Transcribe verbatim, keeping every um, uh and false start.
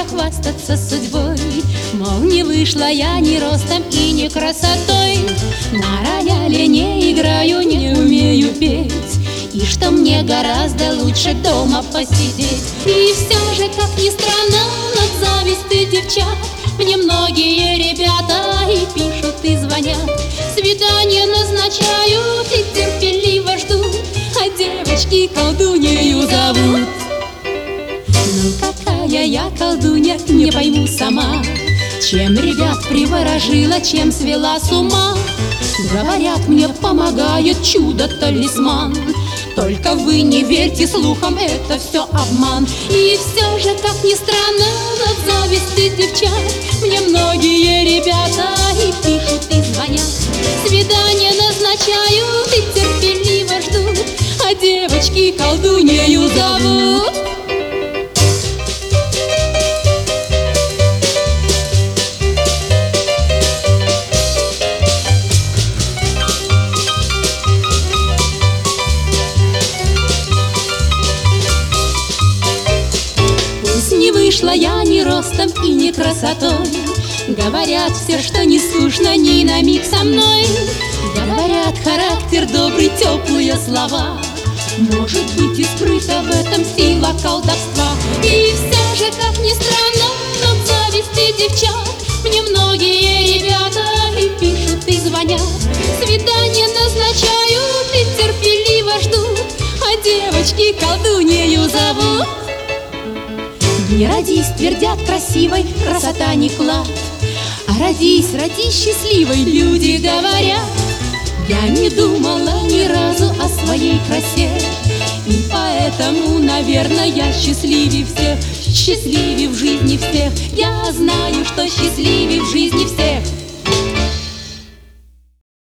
тебе хвастаться судьбой, мол, не вышла я ни ростом и ни красотой. На рояле не играю, не умею петь, и что мне гораздо лучше дома посидеть. И все же, как ни странно, от зависти девчат мне многие ребята и пишут, и звонят, свидания назначают и терпеливо ждут, а девочки колдунею зовут. Ну какая я колдунья, не пойму сама, чем ребят приворожила, чем свела с ума. Говорят, мне помогает чудо-талисман, только вы не верьте слухам, это все обман. И все же, как ни странно, от зависти девчат мне многие ребята и пишут, и звонят, свидания назначают и терпеливо ждут, а девочки колдунею зовут. Не вышла я ни ростом и ни красотой, говорят все, что не скучно ни на миг со мной. Говорят, характер добрый, теплые слова, может быть, и скрыта в этом сила колдовства. И все же, как ни странно, от зависти девчат мне многие ребята и пишут, и звонят, свидания назначают и терпеливо ждут, а девочки колдунею зовут. Не родись, твердят, красивой, красота не клад, а родись, родись счастливой, люди говорят. Я не думала ни разу о своей красе, и поэтому, наверное, я счастливее всех, счастливее в жизни всех. Я знаю, что счастливее в жизни всех